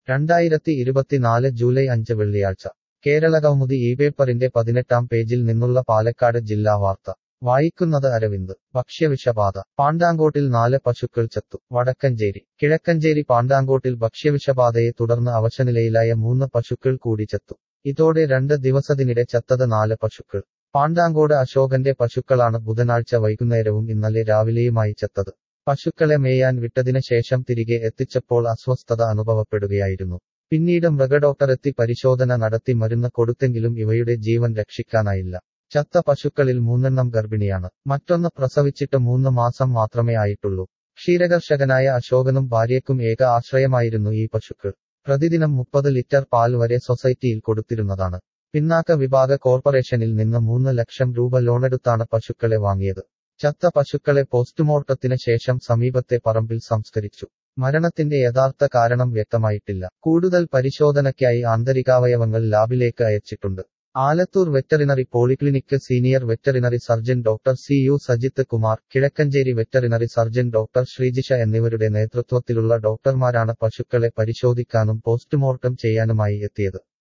2024 July 5 വെള്ളിയാഴ്ച കേരളകൗമുദി ഈ പേപ്പറിന്റെ 18-ാം പേജിൽ നിന്നുള്ള പാലക്കാട് ജില്ലാ വാർത്ത വായിക്കുന്നത് അരവിന്ദ്. ഭക്ഷ്യവിഷബാധ പാണ്ടാങ്കോട്ടിൽ 4 പശുക്കൾ ചത്തു. വടക്കഞ്ചേരി കിഴക്കഞ്ചേരി പാണ്ടാങ്കോട്ടിൽ ഭക്ഷ്യവിഷബാധയെ തുടർന്ന് അവശനിലയിലായ 3 പശുക്കൾ കൂടി ചത്തു. ഇതോടെ 2 ദിവസത്തിനിടെ ചത്തത് 4 പശുക്കൾ. പാണ്ടാങ്കോട് അശോകന്റെ പശുക്കളാണ് ബുധനാഴ്ച വൈകുന്നേരവും ഇന്നലെ രാവിലെയുമായി ചത്തത്. പശുക്കളെ മേയാൻ വിട്ടതിന് ശേഷം തിരികെ എത്തിച്ചപ്പോൾ അസ്വസ്ഥത അനുഭവപ്പെടുകയായിരുന്നു. പിന്നീട് മൃഗഡോക്ടറെത്തി പരിശോധന നടത്തി മരുന്ന് കൊടുത്തെങ്കിലും ഇവയുടെ ജീവൻ രക്ഷിക്കാനായില്ല. ചത്ത പശുക്കളിൽ 3 ഗർഭിണിയാണ്. മറ്റൊന്ന് പ്രസവിച്ചിട്ട് 3 മാസം മാത്രമേ ആയിട്ടുള്ളൂ. ക്ഷീരകർഷകനായ അശോകനും ഭാര്യയ്ക്കും ഏക ആശ്രയമായിരുന്നു ഈ പശുക്കൾ. പ്രതിദിനം 30 ലിറ്റർ പാൽ വരെ സൊസൈറ്റിയിൽ കൊടുത്തിരുന്നതാണ്. പിന്നാക്ക വിഭാഗ കോർപ്പറേഷനിൽ നിന്ന് 3 ലക്ഷം രൂപ ലോണെടുത്താണ് പശുക്കളെ വാങ്ങിയത്. ചത്ത പശുക്കളെ പോസ്റ്റ്മോർട്ടത്തിന് ശേഷം സമീപത്തെ പറമ്പിൽ സംസ്കരിച്ചു. മരണത്തിന്റെ യഥാർത്ഥ കാരണം വ്യക്തമായിട്ടില്ല. കൂടുതൽ പരിശോധനയ്ക്കായി ആന്തരികാവയവങ്ങൾ ലാബിലേക്ക് അയച്ചിട്ടുണ്ട്. Alathur veterinary polyclinic senior veterinary surgeon doctor CU Sajith Kumar, Kizhakkanchery veterinary surgeon doctor Sreejisha എന്നിവരുടെ നേതൃത്വത്തിലുള്ള ഡോക്ടർമാരാണ് പശുക്കളെ പരിശോധിക്കാനും പോസ്റ്റ്മോർട്ടം ചെയ്യാനുമായി എത്തിയത്.